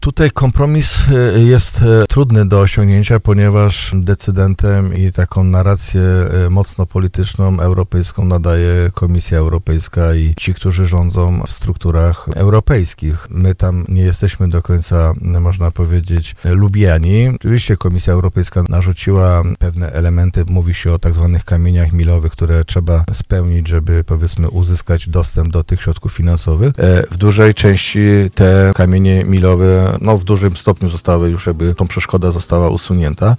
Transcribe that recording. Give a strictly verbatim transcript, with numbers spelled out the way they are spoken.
Tutaj kompromis jest trudny do osiągnięcia, ponieważ decydentem i taką narrację mocno polityczną europejską nadaje Komisja Europejska i ci, którzy rządzą w strukturach europejskich. My tam nie jesteśmy do końca, można powiedzieć, lubiani. Oczywiście Komisja Europejska narzuciła pewne elementy, mówi się o tak zwanych kamieniach milowych, które trzeba spełnić, żeby powiedzmy uzyskać dostęp do tych środków finansowych. W dużej części te kamienie milowe no w dużym stopniu zostały już jakby, tą przeszkoda została usunięta.